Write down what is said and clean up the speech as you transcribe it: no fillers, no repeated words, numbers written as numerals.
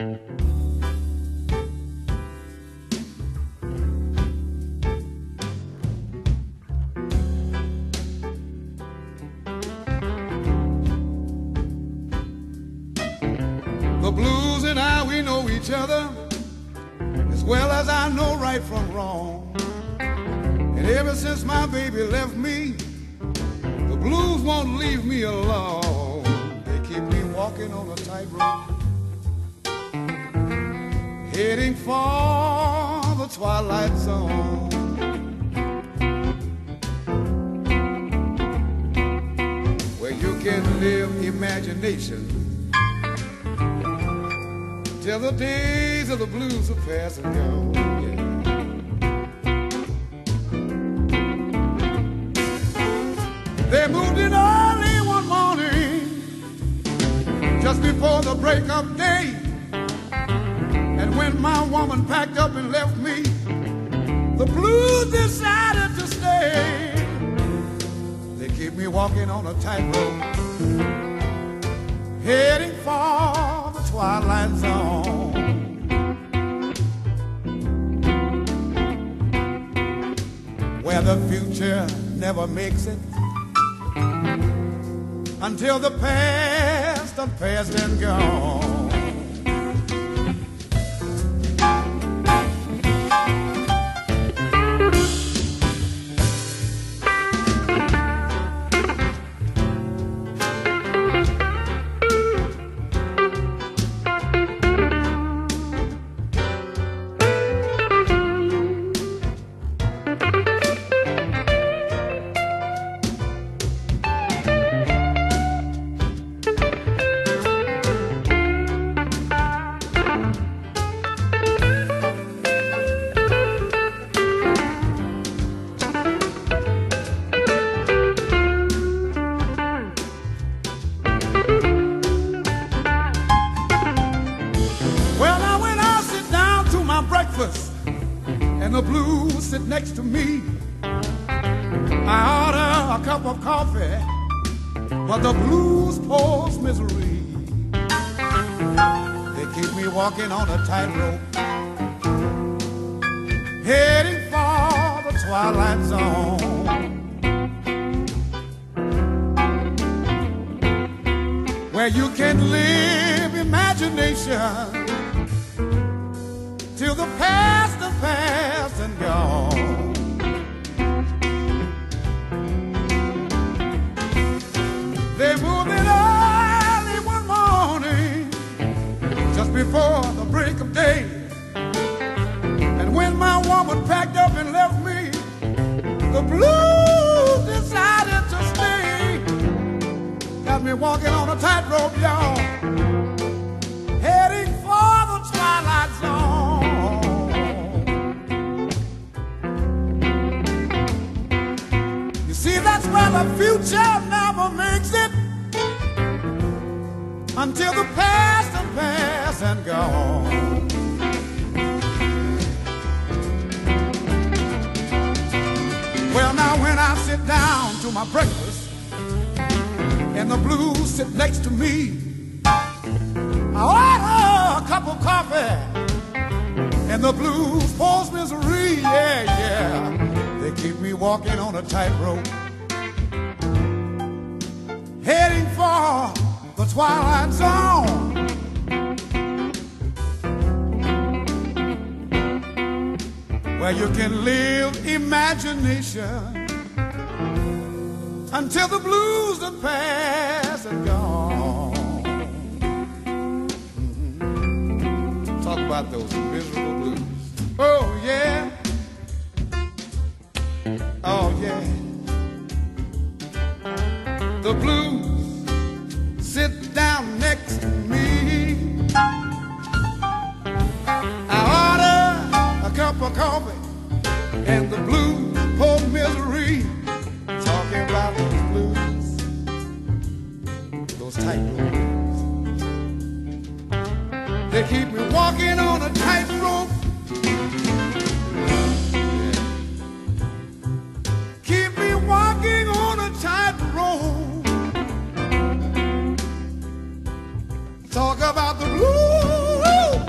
The blues and I, we know each other as well as I know right from wrong. And ever since my baby left me, the blues won't leave me alone. They keep me walking on a tightrope, heading for the twilight zone. Where you can live imagination till the days of the blues are past and gone. Yeah. They moved in early one morning, just before the break of day. And when my woman packed up and left me, the blues decided to stay. They keep me walking on a tightrope, heading for the twilight zone. Where the future never makes it until the past done passed and gone. And the blues sit next to me. I order a cup of coffee, but the blues pose misery. They keep me walking on a tightrope, heading for the twilight zone. Where you can live imagination till the past is past and gone. They moved in early one morning, just before the break of day. And when my woman packed up and left me, the blues decided to stay. Got me walking on a tightrope, y'all, heading for the twilight zone. See, that's where the future never makes it until the past and past and gone. Well, now when I sit down to my breakfast and the blues sit next to me, I order a cup of coffee and the blues pose misery. Yeah, yeah. They keep me walking on a tightrope, heading for the twilight zone. Where you can live imagination until the blues are past and gone. Talk about those miserable blues. Oh, yeah. Oh, yeah. The blues sit down next to me. I order a cup of coffee and the blues pour misery. Talking about those blues, those tight blues. They keep me walking on a tightrope. Walking on a tightrope. Talk about the blues.